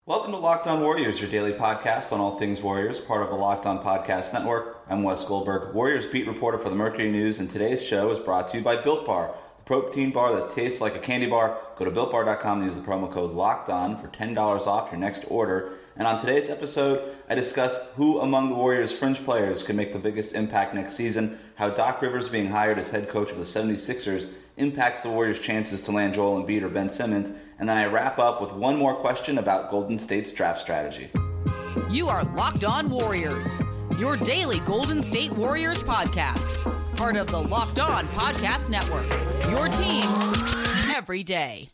Welcome to Locked On Warriors, your daily podcast on all things Warriors, part of the Locked On Podcast Network. I'm Wes Goldberg, Warriors beat reporter for the Mercury News, and today's show is brought to you by Built Bar, the protein bar that tastes like a candy bar. Go to BuiltBar.com and use the promo code LOCKEDON for $10 off your next order. And on today's episode, I discuss who among the Warriors' fringe players could make the biggest impact next season, how Doc Rivers being hired as head coach of the 76ers impacts the Warriors' chances to land Joel Embiid or Ben Simmons, and then I wrap up with one more question about Golden State's draft strategy. You are Locked On Warriors, your daily Golden State Warriors podcast, part of the Locked On Podcast Network, your team every day.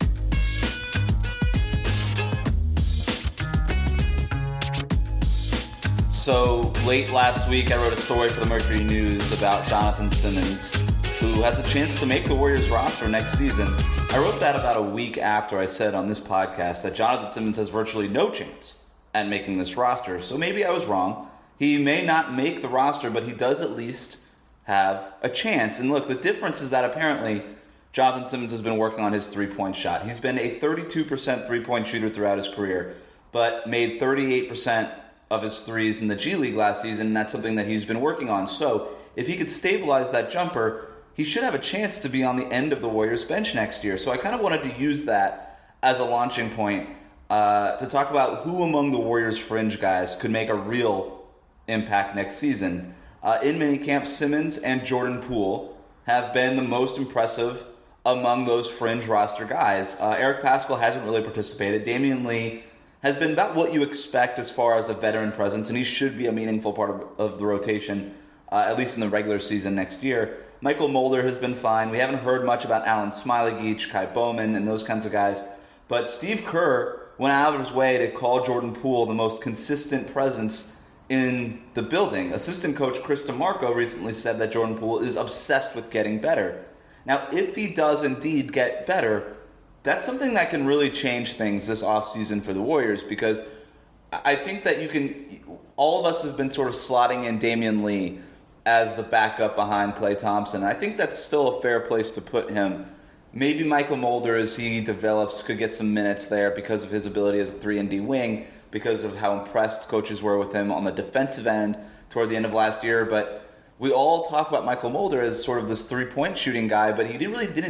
So, late last week, I wrote a story for the Mercury News about Jonathan Simmons, who has a chance to make the Warriors roster next season. I wrote that about a week after I said on this podcast that Jonathan Simmons has virtually no chance at making this roster. So maybe I was wrong. He may not make the roster, but he does at least have a chance. And look, the difference is that apparently Jonathan Simmons has been working on his three-point shot. He's been a 32% three-point shooter throughout his career, but made 38% of his threes in the G League last season, and that's something that he's been working on. So if he could stabilize that jumper, he should have a chance to be on the end of the Warriors bench next year. So I kind of wanted to use that as a launching point to talk about who among the Warriors fringe guys could make a real impact next season. In minicamp, Simmons and Jordan Poole have been the most impressive among those fringe roster guys. Eric Paschall hasn't really participated. Damian Lee has been about what you expect as far as a veteran presence, and he should be a meaningful part of the rotation, at least in the regular season next year. Michael Mulder has been fine. We haven't heard much about Alan Smailagic, Kai Bowman, and those kinds of guys. But Steve Kerr went out of his way to call Jordan Poole the most consistent presence in the building. Assistant coach Chris DeMarco recently said that Jordan Poole is obsessed with getting better. Now, if he does indeed get better, that's something that can really change things this offseason for the Warriors, because I think that all of us have been sort of slotting in Damian Lee as the backup behind Klay Thompson. I think that's still a fair place to put him. Maybe Michael Mulder, as he develops, could get some minutes there because of his ability as a 3-and-D wing, because of how impressed coaches were with him on the defensive end toward the end of last year. But we all talk about Michael Mulder as sort of this three-point shooting guy, but he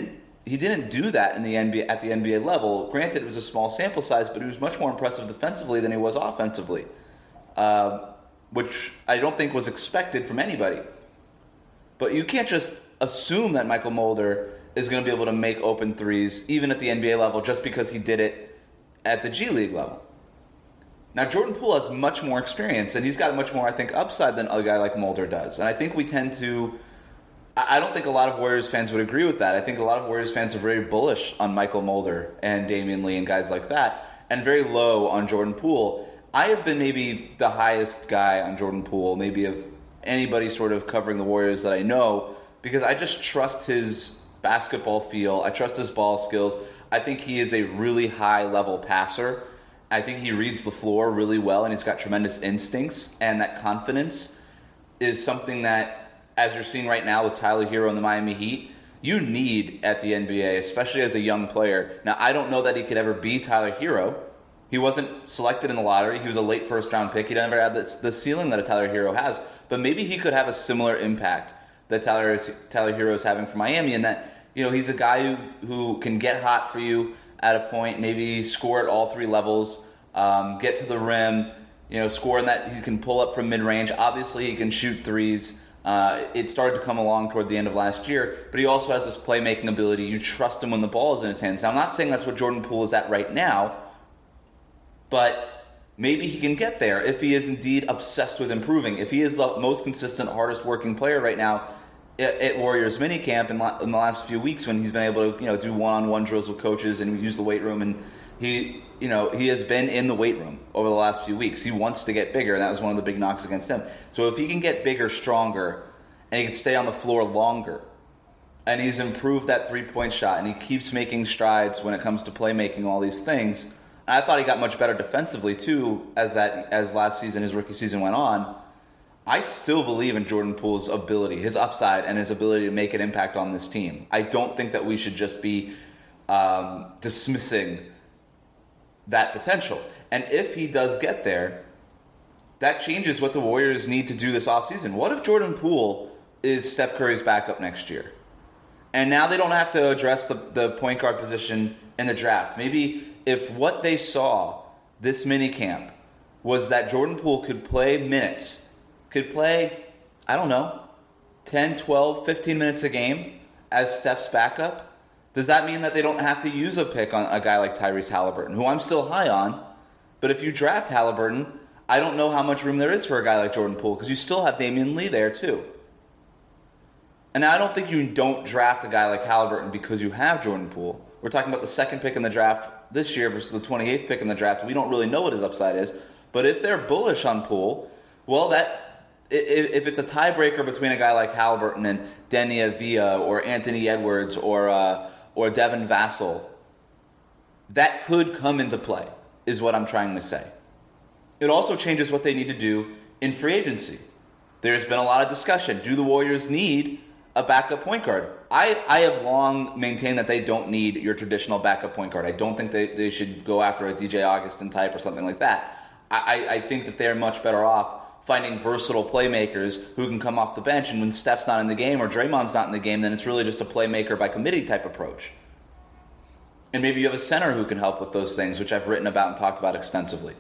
didn't do that in the NBA at the NBA level. Granted, it was a small sample size, but he was much more impressive defensively than he was offensively, which I don't think was expected from anybody. But you can't just assume that Michael Mulder is going to be able to make open threes, even at the NBA level, just because he did it at the G League level. Now, Jordan Poole has much more experience, and he's got much more, I think, upside than a guy like Mulder does. And I think we tend to... I don't think a lot of Warriors fans would agree with that. I think a lot of Warriors fans are very bullish on Michael Mulder and Damian Lee and guys like that, and very low on Jordan Poole. I have been maybe the highest guy on Jordan Poole, maybe of anybody sort of covering the Warriors that I know, because I just trust his basketball feel. I trust his ball skills. I think he is a really high-level passer. I think he reads the floor really well, and he's got tremendous instincts, and that confidence is something that, as you're seeing right now with Tyler Hero and the Miami Heat, you need at the NBA, especially as a young player. Now, I don't know that he could ever be Tyler Hero. He wasn't selected in the lottery. He was a late first-round pick. He never had the ceiling that a Tyler Hero has. But maybe he could have a similar impact that Tyler Hero is having for Miami, and that he's a guy who can get hot for you at a point, maybe score at all three levels, get to the rim, score in that he can pull up from mid-range. Obviously, he can shoot threes. It started to come along toward the end of last year, but he also has this playmaking ability. You trust him when the ball is in his hands. Now, I'm not saying that's what Jordan Poole is at right now, but maybe he can get there if he is indeed obsessed with improving. If he is the most consistent, hardest working player right now at Warriors minicamp in the last few weeks, when he's been able to do one-on-one drills with coaches and use the weight room, and he has been in the weight room over the last few weeks. He wants to get bigger, and that was one of the big knocks against him. So if he can get bigger, stronger, and he can stay on the floor longer, and he's improved that three-point shot, and he keeps making strides when it comes to playmaking, all these things. And I thought he got much better defensively too as last season, his rookie season, went on. I still believe in Jordan Poole's ability, his upside, and his ability to make an impact on this team. I don't think that we should just be dismissing that potential. And if he does get there, that changes what the Warriors need to do this offseason. What if Jordan Poole is Steph Curry's backup next year? And now they don't have to address the point guard position in the draft. Maybe if what they saw this minicamp was that Jordan Poole could play minutes, could play, 10, 12, 15 minutes a game as Steph's backup, does that mean that they don't have to use a pick on a guy like Tyrese Halliburton, who I'm still high on? But if you draft Halliburton, I don't know how much room there is for a guy like Jordan Poole, because you still have Damian Lee there too. And I don't think you don't draft a guy like Halliburton because you have Jordan Poole. We're talking about the second pick in the draft this year versus the 28th pick in the draft. We don't really know what his upside is. But if they're bullish on Poole, well, if it's a tiebreaker between a guy like Halliburton and Deni Avdija or Anthony Edwards or Devin Vassell, that could come into play, is what I'm trying to say. It also changes what they need to do in free agency. There's been a lot of discussion. Do the Warriors need a backup point guard? I have long maintained that they don't need your traditional backup point guard. I don't think they should go after a DJ Augustin type or something like that. I think that they're much better off finding versatile playmakers who can come off the bench, and when Steph's not in the game or Draymond's not in the game, then it's really just a playmaker by committee type approach. And maybe you have a center who can help with those things, which I've written about and talked about extensively.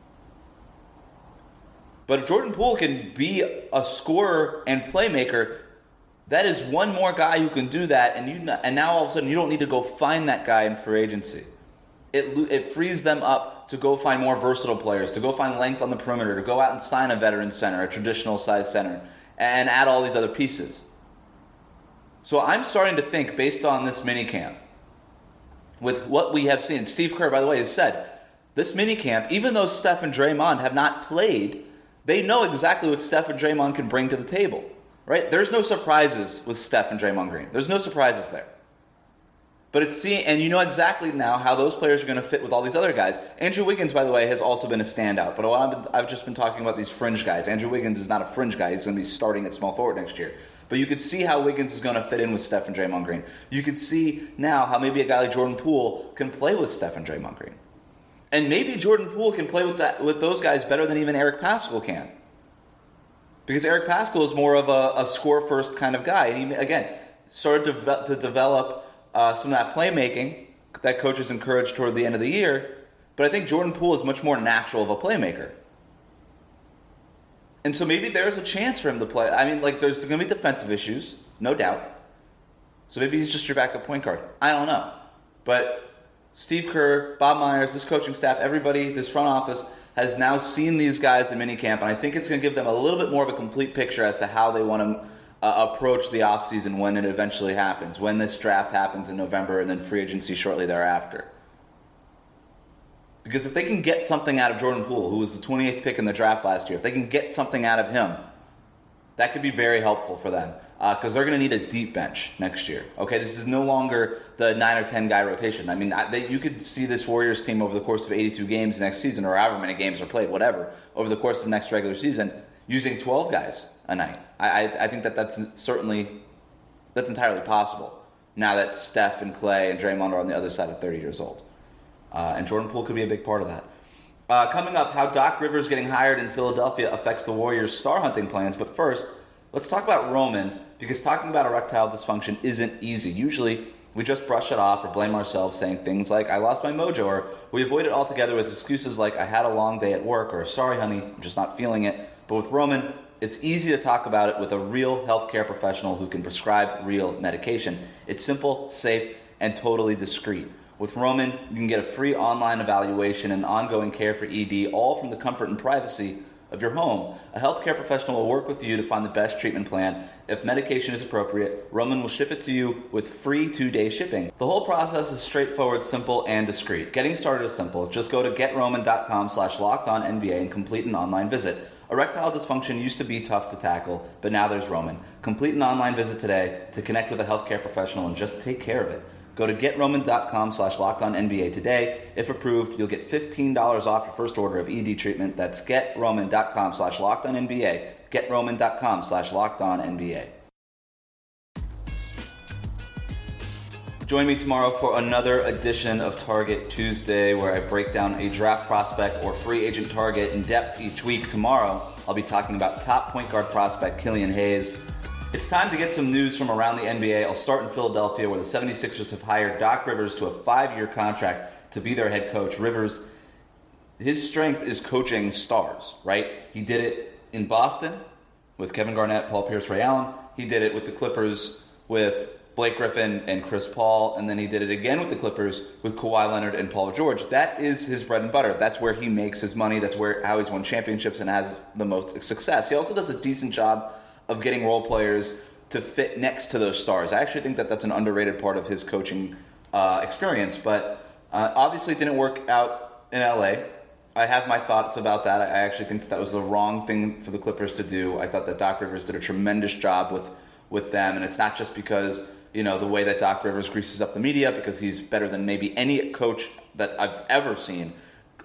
But if Jordan Poole can be a scorer and playmaker, that is one more guy who can do that, and now all of a sudden you don't need to go find that guy in free agency. It frees them up to go find more versatile players, to go find length on the perimeter, to go out and sign a veteran center, a traditional size center, and add all these other pieces. So I'm starting to think, based on this minicamp, with what we have seen, Steve Kerr, by the way, has said, this minicamp, even though Steph and Draymond have not played, they know exactly what Steph and Draymond can bring to the table, right? There's no surprises with Steph and Draymond Green. There's no surprises there. But and you know exactly now how those players are going to fit with all these other guys. Andrew Wiggins, by the way, has also been a standout. But I've just been talking about these fringe guys. Andrew Wiggins is not a fringe guy. He's going to be starting at small forward next year. But you could see how Wiggins is going to fit in with Steph and Draymond Green. You could see now how maybe a guy like Jordan Poole can play with Steph and Draymond Green. And maybe Jordan Poole can play with those guys better than even Eric Paschall can. Because Eric Paschall is more of a score-first kind of guy. He, again, started to develop some of that playmaking that coaches encouraged toward the end of the year. But I think Jordan Poole is much more natural of a playmaker. And so maybe there's a chance for him to play. I mean, there's going to be defensive issues, no doubt. So maybe he's just your backup point guard. I don't know. But Steve Kerr, Bob Myers, this coaching staff, everybody, this front office has now seen these guys in minicamp, and I think it's going to give them a little bit more of a complete picture as to how they want to approach the offseason when it eventually happens, when this draft happens in November and then free agency shortly thereafter. Because if they can get something out of Jordan Poole, who was the 28th pick in the draft last year, if they can get something out of him, that could be very helpful for them. Because they're going to need a deep bench next year. Okay, this is no longer the 9 or 10 guy rotation. I mean, you could see this Warriors team over the course of 82 games next season, or however many games are played, whatever, over the course of the next regular season, using 12 guys a night. I think that's entirely possible now that Steph and Clay and Draymond are on the other side of 30 years old. And Jordan Poole could be a big part of that. Coming up, how Doc Rivers getting hired in Philadelphia affects the Warriors' star hunting plans. But first, let's talk about Roman, because talking about erectile dysfunction isn't easy. Usually, we just brush it off or blame ourselves, saying things like, I lost my mojo, or we avoid it altogether with excuses like, I had a long day at work, or sorry, honey, I'm just not feeling it. But with Roman, it's easy to talk about it with a real healthcare professional who can prescribe real medication. It's simple, safe, and totally discreet. With Roman, you can get a free online evaluation and ongoing care for ED, all from the comfort and privacy of your home. A healthcare professional will work with you to find the best treatment plan. If medication is appropriate, Roman will ship it to you with free 2-day shipping. The whole process is straightforward, simple, and discreet. Getting started is simple. Just go to GetRoman.com/LockedOnNBA and complete an online visit. Erectile dysfunction used to be tough to tackle, but now there's Roman. Complete an online visit today to connect with a healthcare professional and just take care of it. Go to GetRoman.com/LockedOnNBA today. If approved, you'll get $15 off your first order of ED treatment. That's GetRoman.com/LockedOnNBA. GetRoman.com/LockedOnNBA. Join me tomorrow for another edition of Target Tuesday, where I break down a draft prospect or free agent target in depth each week. Tomorrow, I'll be talking about top point guard prospect Killian Hayes. It's time to get some news from around the NBA. I'll start in Philadelphia, where the 76ers have hired Doc Rivers to a 5-year contract to be their head coach. Rivers, his strength is coaching stars, right? He did it in Boston with Kevin Garnett, Paul Pierce, Ray Allen. He did it with the Clippers with Blake Griffin and Chris Paul, and then he did it again with the Clippers with Kawhi Leonard and Paul George. That is his bread and butter. That's where he makes his money. That's how he's won championships and has the most success. He also does a decent job of getting role players to fit next to those stars. I actually think that that's an underrated part of his coaching experience, but obviously it didn't work out in LA. I have my thoughts about that. I actually think that was the wrong thing for the Clippers to do. I thought that Doc Rivers did a tremendous job with them, and it's not just because, the way that Doc Rivers greases up the media, because he's better than maybe any coach that I've ever seen,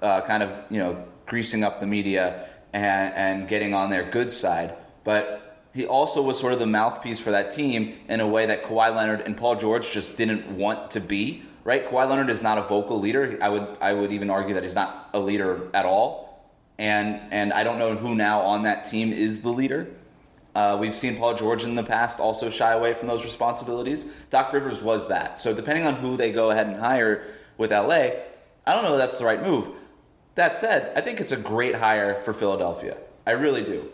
greasing up the media and getting on their good side. But he also was sort of the mouthpiece for that team in a way that Kawhi Leonard and Paul George just didn't want to be, right? Kawhi Leonard is not a vocal leader. I would even argue that he's not a leader at all. And I don't know who now on that team is the leader. We've seen Paul George in the past also shy away from those responsibilities. Doc Rivers was that. So depending on who they go ahead and hire with LA, I don't know if that's the right move. That said, I think it's a great hire for Philadelphia. I really do.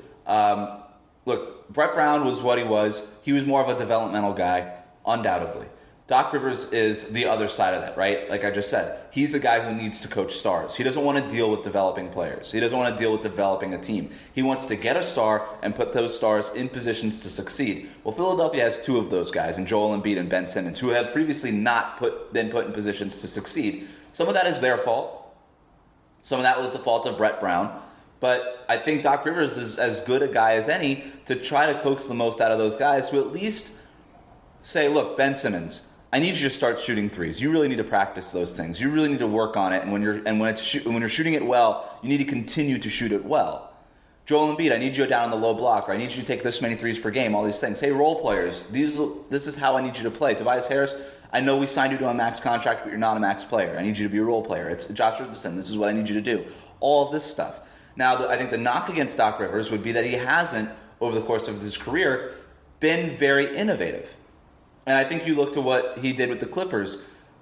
Look, Brett Brown was what he was. He was more of a developmental guy, undoubtedly. Doc Rivers is the other side of that, right? Like I just said, he's a guy who needs to coach stars. He doesn't want to deal with developing players. He doesn't want to deal with developing a team. He wants to get a star and put those stars in positions to succeed. Well, Philadelphia has two of those guys, in Joel Embiid and Ben Simmons, who have previously not been put in positions to succeed. Some of that is their fault. Some of that was the fault of Brett Brown. But I think Doc Rivers is as good a guy as any to try to coax the most out of those guys, to at least say, look, Ben Simmons, I need you to start shooting threes. You really need to practice those things. You really need to work on it. And when you're shooting it well, you need to continue to shoot it well. Joel Embiid, I need you down on the low block, or I need you to take this many threes per game. All these things. Hey, role players, this is how I need you to play. Tobias Harris, I know we signed you to a max contract, but you're not a max player. I need you to be a role player. It's Josh Richardson. This is what I need you to do. All of this stuff. Now, I think the knock against Doc Rivers would be that he hasn't, over the course of his career, been very innovative. And I think you look to what he did with the Clippers.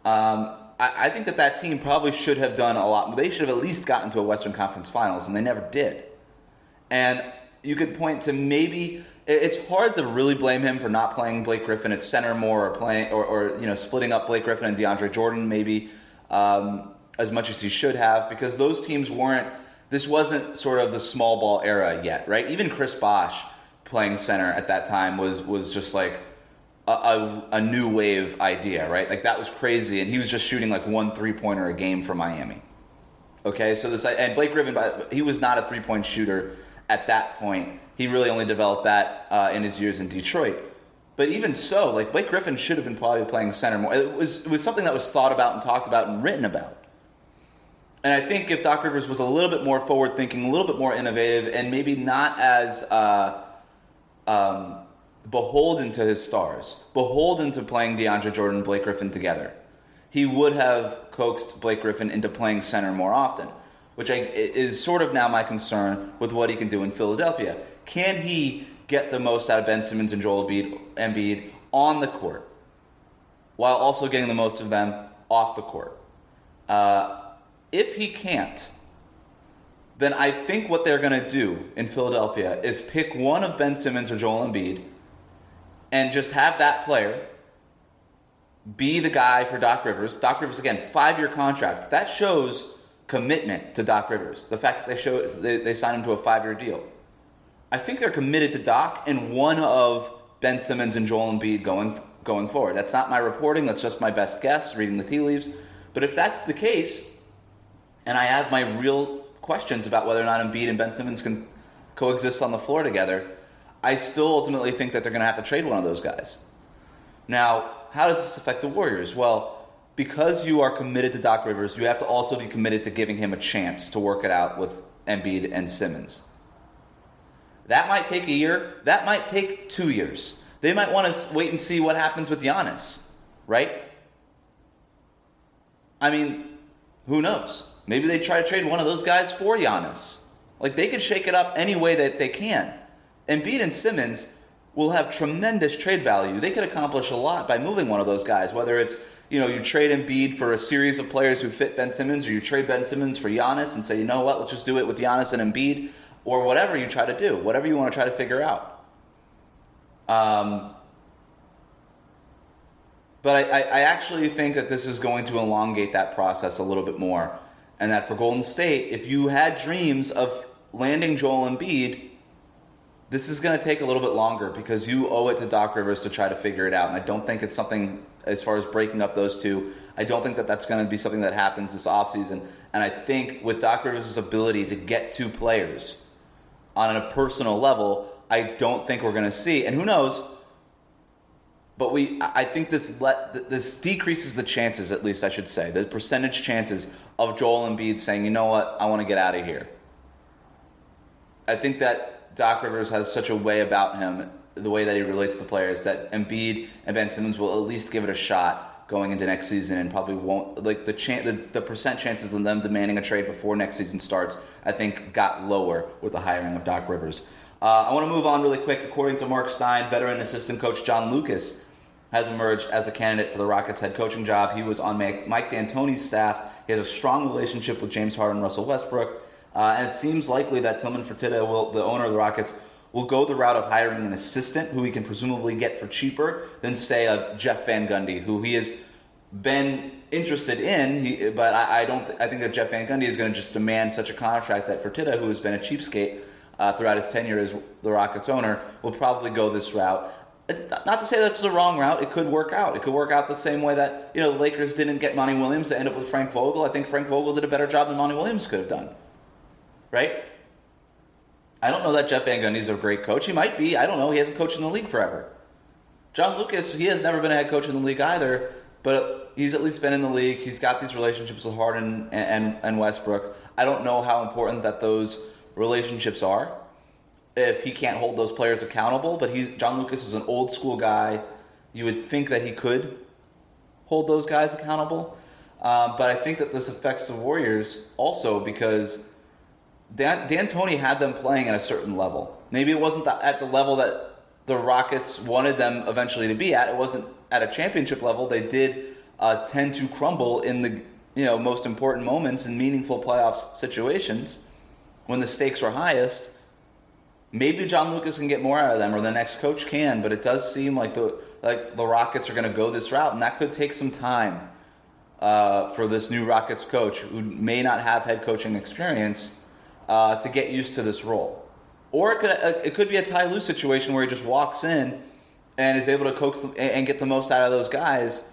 I think that team probably should have done a lot. They should have at least gotten to a Western Conference Finals, and they never did. And you could point to maybe it's hard to really blame him for not playing Blake Griffin at center more, or splitting up Blake Griffin and DeAndre Jordan maybe as much as he should have, because those teams weren't. This wasn't sort of the small ball era yet, right? Even Chris Bosh playing center at that time was just like a new wave idea, right? Like, that was crazy, and he was just shooting like 1 3-pointer a game for Miami. Okay, so and Blake Griffin, he was not a 3-point shooter at that point. He really only developed that in his years in Detroit. But even so, like, Blake Griffin should have been probably playing center more. It was something that was thought about and talked about and written about. And I think if Doc Rivers was a little bit more forward-thinking, a little bit more innovative, and maybe not as beholden to his stars, beholden to playing DeAndre Jordan and Blake Griffin together, he would have coaxed Blake Griffin into playing center more often, which is sort of now my concern with what he can do in Philadelphia. Can he get the most out of Ben Simmons and Joel Embiid on the court, while also getting the most of them off the court? If he can't, then I think what they're going to do in Philadelphia is pick one of Ben Simmons or Joel Embiid and just have that player be the guy for Doc Rivers. Doc Rivers, again, 5-year contract. That shows commitment to Doc Rivers. The fact that they signed him to a 5-year deal. I think they're committed to Doc and one of Ben Simmons and Joel Embiid going forward. That's not my reporting. That's just my best guess, reading the tea leaves. But if that's the case, and I have my real questions about whether or not Embiid and Ben Simmons can coexist on the floor together, I still ultimately think that they're going to have to trade one of those guys. Now, how does this affect the Warriors? Well, because you are committed to Doc Rivers, you have to also be committed to giving him a chance to work it out with Embiid and Simmons. That might take a year. That might take 2 years. They might want to wait and see what happens with Giannis, right? I mean, who knows? Maybe they try to trade one of those guys for Giannis. Like, they could shake it up any way that they can. Embiid and Simmons will have tremendous trade value. They could accomplish a lot by moving one of those guys, whether it's, you trade Embiid for a series of players who fit Ben Simmons, or you trade Ben Simmons for Giannis and say, you know what, let's just do it with Giannis and Embiid, or whatever you try to do, whatever you want to try to figure out. But I actually think that this is going to elongate that process a little bit more, and that for Golden State, if you had dreams of landing Joel Embiid, this is going to take a little bit longer because you owe it to Doc Rivers to try to figure it out. And I don't think it's something, as far as breaking up those two, I don't think that that's going to be something that happens this offseason. And I think with Doc Rivers' ability to get to players on a personal level, I don't think we're going to see. And who knows? But I think this decreases the chances, at least I should say, the percentage chances of Joel Embiid saying, you know what, I want to get out of here. I think that Doc Rivers has such a way about him, the way that he relates to players, that Embiid and Ben Simmons will at least give it a shot going into next season, and probably won't, like, the percent chances of them demanding a trade before next season starts, I think, got lower with the hiring of Doc Rivers. I want to move on really quick. According to Mark Stein, veteran assistant coach John Lucas has emerged as a candidate for the Rockets head coaching job. He was on Mike D'Antoni's staff. He has a strong relationship with James Harden and Russell Westbrook. And it seems likely that Tillman Fertitta, the owner of the Rockets, will go the route of hiring an assistant who he can presumably get for cheaper than, say, a Jeff Van Gundy, who he has been interested in. But I think that Jeff Van Gundy is going to just demand such a contract that Fertitta, who has been a cheapskate throughout his tenure as the Rockets owner, will probably go this route. Not to say that's the wrong route. It could work out. It could work out the same way that the Lakers didn't get Monty Williams to end up with Frank Vogel. I think Frank Vogel did a better job than Monty Williams could have done. Right? I don't know that Jeff Van Gundy is a great coach. He might be. I don't know. He hasn't coached in the league forever. John Lucas, he has never been a head coach in the league either, but he's at least been in the league. He's got these relationships with Harden and Westbrook. I don't know how important that those relationships are if he can't hold those players accountable, but John Lucas is an old school guy. You would think that he could hold those guys accountable. But I think that this affects the Warriors also because D'Antoni had them playing at a certain level. Maybe it wasn't at the level that the Rockets wanted them eventually to be at. It wasn't at a championship level. They did tend to crumble in the most important moments in meaningful playoff situations when the stakes were highest. Maybe John Lucas can get more out of them, or the next coach can, but it does seem like the Rockets are going to go this route, and that could take some time for this new Rockets coach who may not have head coaching experience to get used to this role. Or it could be a Ty Lue situation where he just walks in and is able to coax them and get the most out of those guys.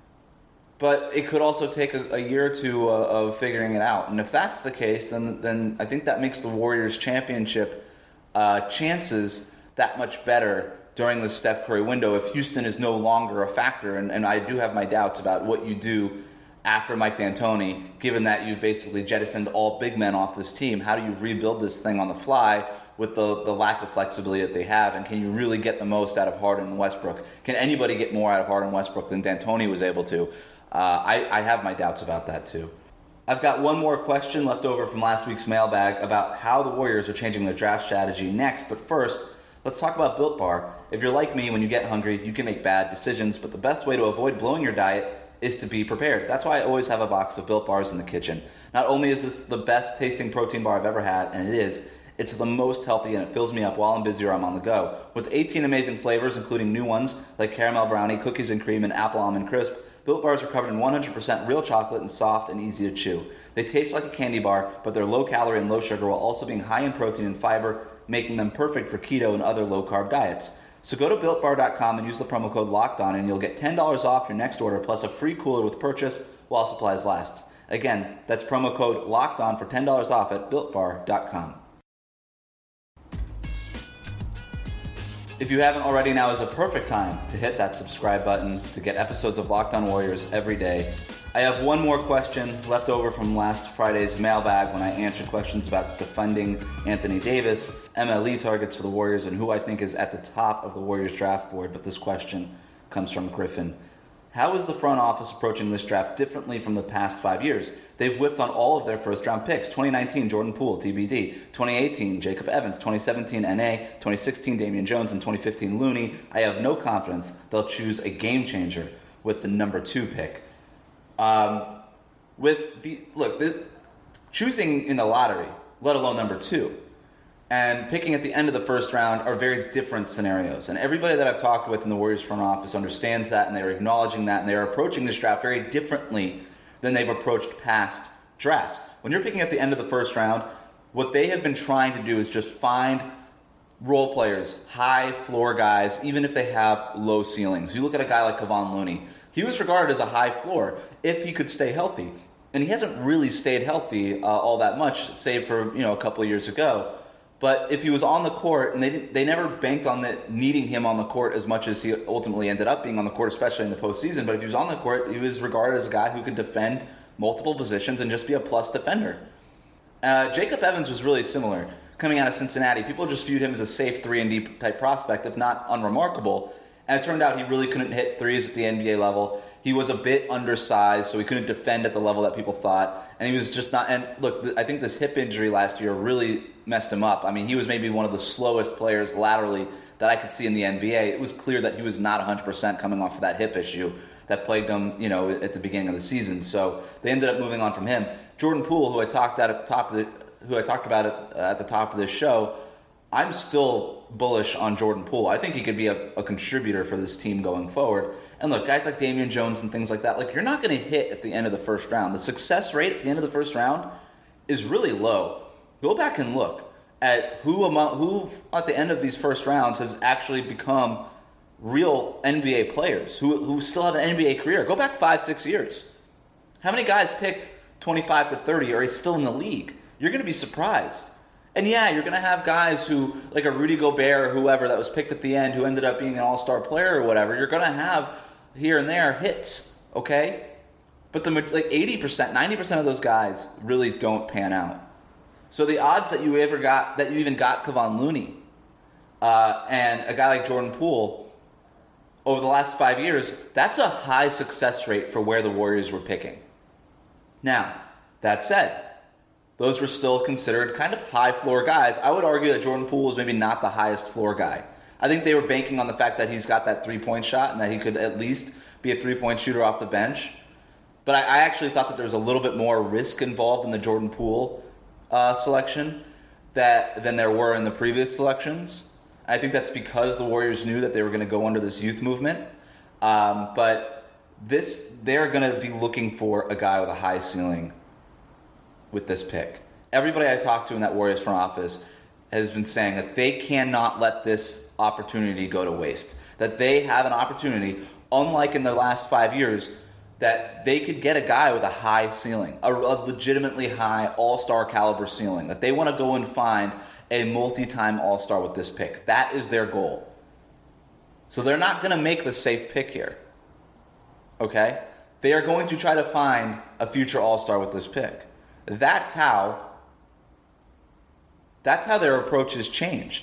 But it could also take a year or two of figuring it out. And if that's the case, then I think that makes the Warriors' championship chances that much better during the Steph Curry window if Houston is no longer a factor. And I do have my doubts about what you do after Mike D'Antoni, given that you've basically jettisoned all big men off this team. How do you rebuild this thing on the fly with the lack of flexibility that they have? And can you really get the most out of Harden and Westbrook? Can anybody get more out of Harden and Westbrook than D'Antoni was able to? I have my doubts about that too. I've got one more question left over from last week's mailbag about how the Warriors are changing their draft strategy next. But first, let's talk about Built Bar. If you're like me, when you get hungry, you can make bad decisions, but the best way to avoid blowing your diet is to be prepared. That's why I always have a box of Built Bars in the kitchen. Not only is this the best tasting protein bar I've ever had, and it's the most healthy, and it fills me up while I'm busy or I'm on the go. With 18 amazing flavors, including new ones like caramel brownie, cookies and cream, and apple almond crisp, Built Bars are covered in 100% real chocolate and soft and easy to chew. They taste like a candy bar, but they're low calorie and low sugar while also being high in protein and fiber, making them perfect for keto and other low carb diets. So go to BuiltBar.com and use the promo code LOCKEDON and you'll get $10 off your next order plus a free cooler with purchase while supplies last. Again, that's promo code LOCKEDON for $10 off at BuiltBar.com. If you haven't already, now is a perfect time to hit that subscribe button to get episodes of Locked On Warriors every day. I have one more question left over from last Friday's mailbag when I answered questions about defending Anthony Davis, MLE targets for the Warriors, and who I think is at the top of the Warriors draft board. But this question comes from Griffin. How is the front office approaching this draft differently from the past 5 years? They've whiffed on all of their first-round picks. 2019, Jordan Poole, TBD. 2018, Jacob Evans. 2017, NA. 2016, Damian Jones. And 2015, Looney. I have no confidence they'll choose a game-changer with the number 2 pick. Choosing in the lottery, let alone number 2, and picking at the end of the first round are very different scenarios. And everybody that I've talked with in the Warriors front office understands that, and they're acknowledging that, and they're approaching this draft very differently than they've approached past drafts. When you're picking at the end of the first round, what they have been trying to do is just find role players, high floor guys, even if they have low ceilings. You look at a guy like Kevon Looney. He was regarded as a high floor if he could stay healthy. And he hasn't really stayed healthy all that much, save for a couple of years ago. But if he was on the court, and they never banked on needing him on the court as much as he ultimately ended up being on the court, especially in the postseason. But if he was on the court, he was regarded as a guy who could defend multiple positions and just be a plus defender. Jacob Evans was really similar. Coming out of Cincinnati, people just viewed him as a safe 3-and-D type prospect, if not unremarkable. And it turned out he really couldn't hit threes at the NBA level. He was a bit undersized, so he couldn't defend at the level that people thought. And he was just not... And look, I think this hip injury last year really messed him up. I mean, he was maybe one of the slowest players laterally that I could see in the NBA. It was clear that he was not 100% coming off of that hip issue that plagued him, at the beginning of the season. So they ended up moving on from him. Jordan Poole, who I talked about at the top of this show, I'm still bullish on Jordan Poole. I think he could be a contributor for this team going forward. And look, guys like Damian Jones and things like that, you're not going to hit at the end of the first round. The success rate at the end of the first round is really low. Go back and look at who at the end of these first rounds has actually become real NBA players, who still have an NBA career. Go back 5-6 years. How many guys picked 25 to 30 are still in the league? You're going to be surprised. And yeah, you're going to have guys who, like a Rudy Gobert or whoever that was picked at the end who ended up being an all-star player or whatever. You're going to have here and there hits, okay? But 80%, 90% of those guys really don't pan out. So the odds that you even got Kevon Looney and a guy like Jordan Poole over the last 5 years, that's a high success rate for where the Warriors were picking. Now, that said, those were still considered kind of high-floor guys. I would argue that Jordan Poole is maybe not the highest floor guy. I think they were banking on the fact that he's got that three-point shot and that he could at least be a three-point shooter off the bench. But I actually thought that there was a little bit more risk involved in the Jordan Poole selection than there were in the previous selections. I think that's because the Warriors knew that they were going to go under this youth movement. But they're going to be looking for a guy with a high ceiling with this pick. Everybody I talked to in that Warriors front office has been saying that they cannot let this opportunity go to waste. That they have an opportunity, unlike in the last 5 years, that they could get a guy with a high ceiling, a legitimately high all-star caliber ceiling, that they want to go and find a multi-time all-star with this pick. That is their goal. So they're not going to make the safe pick here. Okay? They are going to try to find a future all-star with this pick. That's how their approach has changed.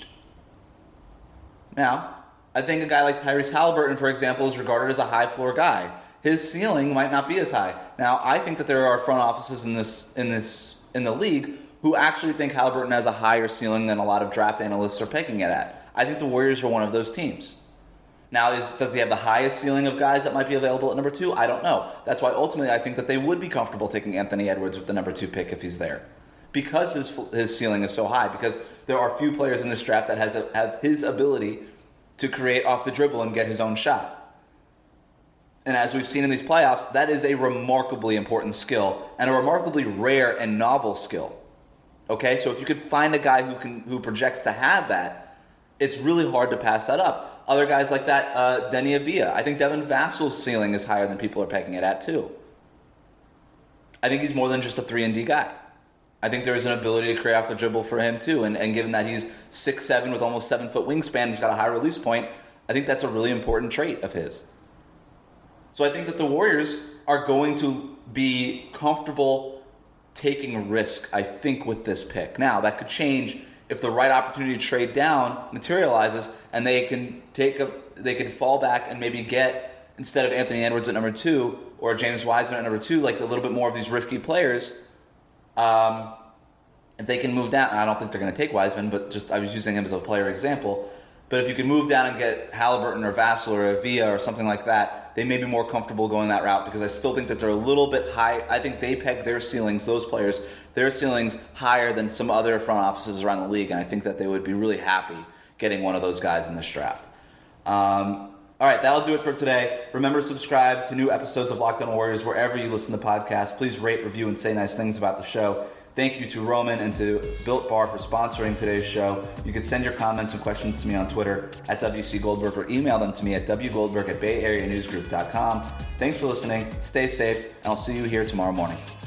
Now, I think a guy like Tyrese Halliburton, for example, is regarded as a high-floor guy. His ceiling might not be as high. Now, I think that there are front offices in the league who actually think Halliburton has a higher ceiling than a lot of draft analysts are pegging it at. I think the Warriors are one of those teams. Now, does he have the highest ceiling of guys that might be available at number 2? I don't know. That's why ultimately I think that they would be comfortable taking Anthony Edwards with the number 2 pick if he's there. Because his ceiling is so high. Because there are few players in this draft that have his ability to create off the dribble and get his own shot. And as we've seen in these playoffs, that is a remarkably important skill and a remarkably rare and novel skill. Okay, so if you could find a guy who projects to have that, it's really hard to pass that up. Other guys like that, Deni Avdija. I think Devin Vassal's ceiling is higher than people are pegging it at too. I think he's more than just a 3-and-D guy. I think there is an ability to create off the dribble for him too. And given that he's 6'7" with almost 7-foot wingspan, he's got a high release point, I think that's a really important trait of his. So I think that the Warriors are going to be comfortable taking risk, I think, with this pick. Now, that could change if the right opportunity to trade down materializes and they can fall back and maybe get instead of Anthony Edwards at number 2 or James Wiseman at number 2, like a little bit more of these risky players. If they can move down, I don't think they're going to take Wiseman, but just I was using him as a player example. But if you can move down and get Halliburton or Vassell or Avia or something like that, they may be more comfortable going that route because I still think that they're a little bit high. I think they peg their ceilings, those players, their ceilings higher than some other front offices around the league, and I think that they would be really happy getting one of those guys in this draft. All right, that'll do it for today. Remember to subscribe to new episodes of Locked On Warriors wherever you listen to podcasts. Please rate, review, and say nice things about the show. Thank you to Roman and to Built Bar for sponsoring today's show. You can send your comments and questions to me on Twitter at WC Goldberg or email them to me at wgoldberg@bayareanewsgroup.com. Thanks for listening. Stay safe, and I'll see you here tomorrow morning.